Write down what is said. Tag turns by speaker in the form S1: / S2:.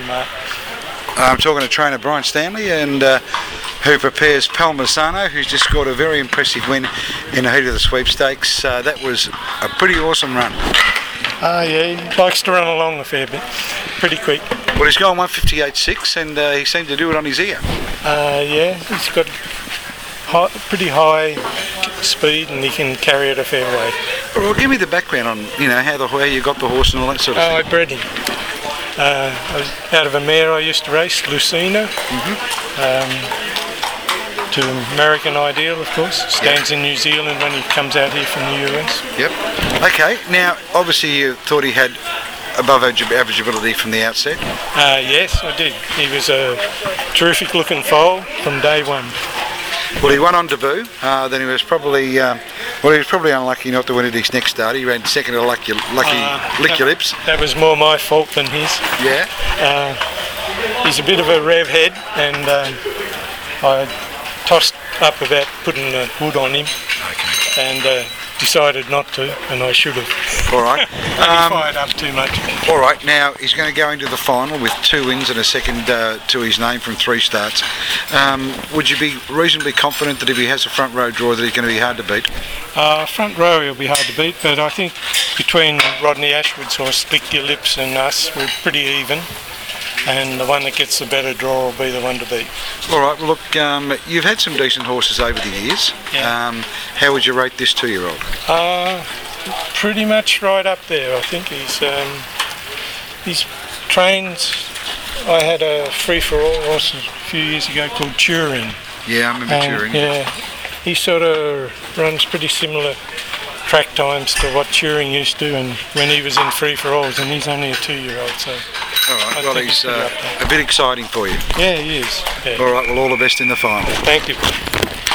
S1: Mark.
S2: I'm talking to trainer Brian Stanley, and who prepares Palmisano, who's just scored a very impressive win in the heat of the sweepstakes. That was a pretty awesome run.
S1: Yeah, he likes to run along a fair bit, pretty quick.
S2: Well, he's going 158.6, and he seemed to do it on his ear.
S1: Yeah, he's got pretty high speed, and he can carry it a fair way.
S2: Well, give me the background on how you got the horse and all that sort of thing.
S1: I bred him. I was out of a mare I used to race, Lucino, to American Ideal, of course. Stands in New Zealand when he comes out here from the US.
S2: Yep. Okay. Now, obviously, you thought he had above average ability from the outset.
S1: Yes, I did. He was a terrific looking foal from day one.
S2: Well, he won on debut. Then he was probably unlucky not to win at his next start. He ran second to Lick Your Lips.
S1: That was more my fault than his.
S2: Yeah.
S1: He's a bit of a rev head, and I tossed up about putting the wood on him, and decided not to, and I should have.
S2: All right.
S1: He fired up too much.
S2: All right. Now he's going to go into the final with 2 wins and a second to his name from 3 starts. Would you be reasonably confident that if he has a front row draw that he's going to be hard to beat?
S1: Front row he'll be hard to beat, but I think between Rodney Ashwood's horse, Lick Your Lips, and us, we're pretty even. And the one that gets the better draw will be the one to beat.
S2: All right, well, look, you've had some decent horses over the years.
S1: Yeah.
S2: How would you rate this 2-year-old?
S1: Pretty much right up there. I think he's trained. I had a free-for-all horse a few years ago called Turing.
S2: Yeah, I remember Turing.
S1: Yeah, he sort of runs pretty similar track times to what Turing used to, and when he was in free-for-alls, and he's only a 2-year-old, so.
S2: All right, well, he's a bit exciting for you.
S1: Yeah, he is. Yeah.
S2: All right, well, all the best in the final.
S1: Thank you.